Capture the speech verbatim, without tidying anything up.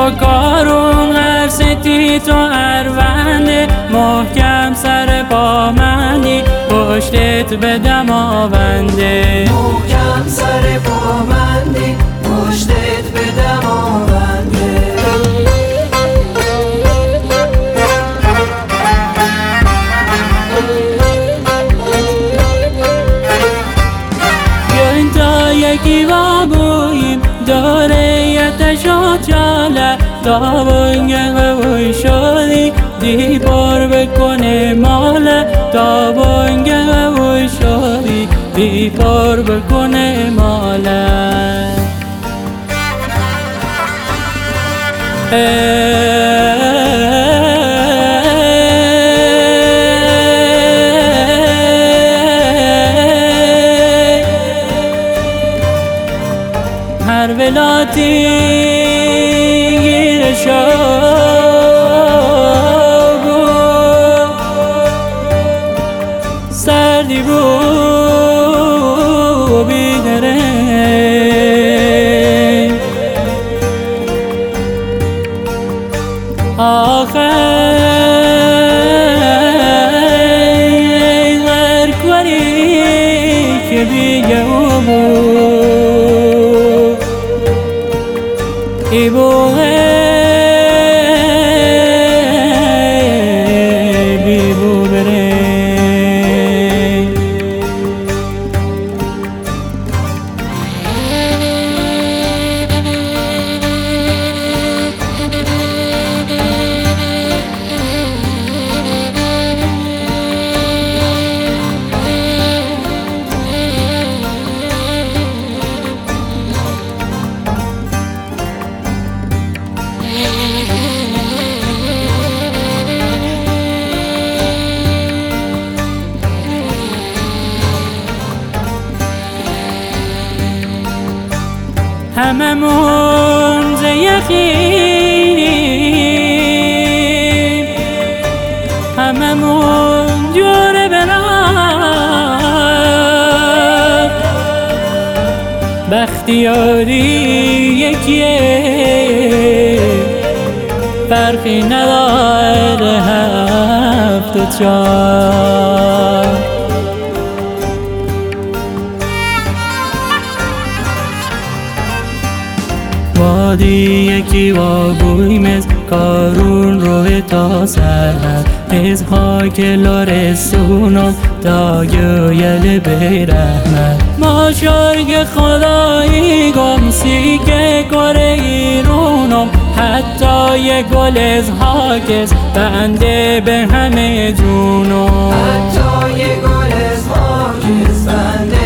تو کارون غرستی تو ارونده محکم سر پا مندی پشتت به دماونده محکم سر پا مندی پشتت به دماونده بیاین تا یکی بابویم داره یتشا چاله تا بانگه قوی شدی دی پر بکنه ماله تا بانگه قوی شدی دی پر بکنه ماله هر ولاتی گیر شب سردی بود بیدره آخه غیر کنی که بیگه بود ای بوه بی بو بره هممون ز یقینیم هممون جور برم بختیاری یکیه فرقی نداره هفت و چار وادی یکی وابوی مز کارون روی تا سرد از های لرسونم تا گویل به رحمت ما شرگ خدایی گمسی که کره ایرونم حتی یه گل از حاکس بنده به همه جونم حتی یه گل از حاکس بنده